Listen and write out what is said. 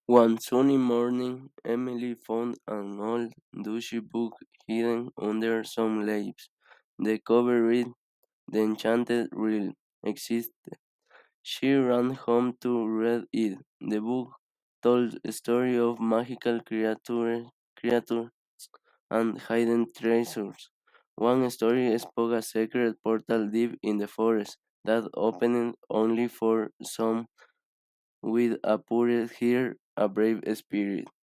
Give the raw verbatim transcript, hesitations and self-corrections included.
One sunny morning, Emily found an old, dusty book hidden under some leaves. The cover read, "The Enchanted Realm existed." She ran home to read it. The book told a story of magical creature, creatures and hidden treasures. One story spoke a secret portal deep in the forest that opened only for some with a pure heart, a brave spirit.